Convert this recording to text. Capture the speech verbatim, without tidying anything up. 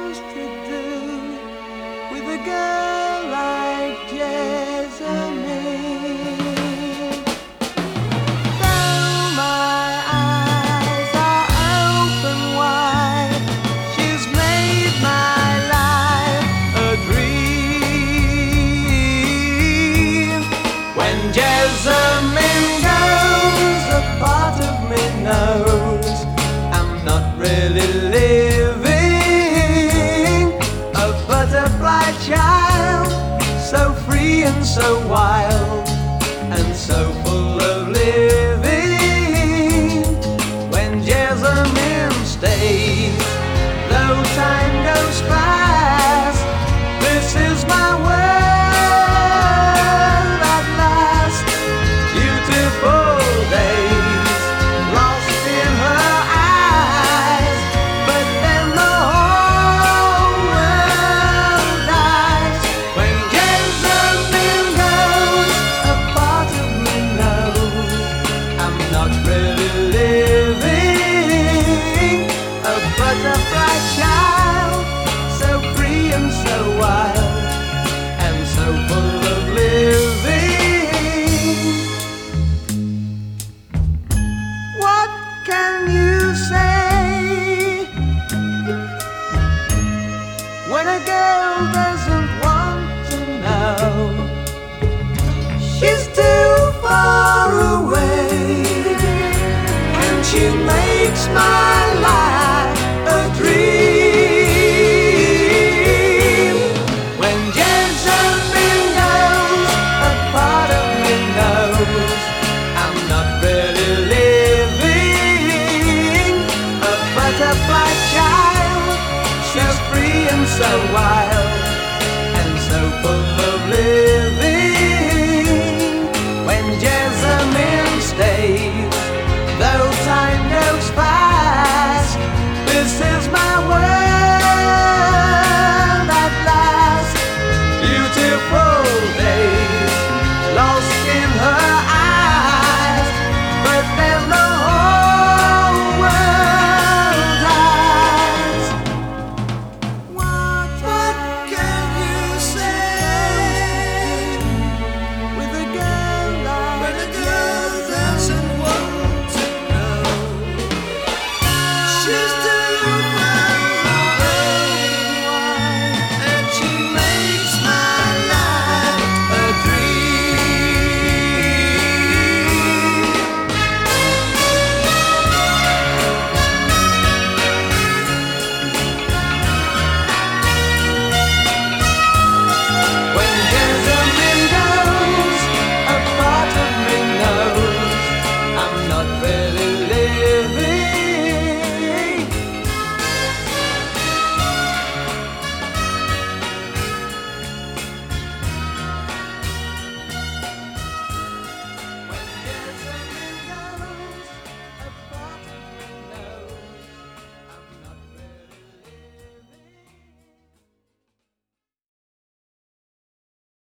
supposed to do with a girl like Jessamine? Though my eyes are open wide, she's made my life a dream. When Jessamine goes, a part of me knows I'm not really living. A butterfly child, so free and so wild, and so full of living. When Jessamine stays, though time goes fast, this is my world at last. Beautiful days lost in her eyes, but then the whole world dies. When Jessamine goes, a part of me knows I'm not really living. A butterfly child, so free and so wild, and so full of living. What can you say when a girl doesn't want to know? She's too far away, and she makes my life a dream. When Jessamine goes, a part of me knows I'm not really living. A butterfly child, she's free and so wild, and so full of living.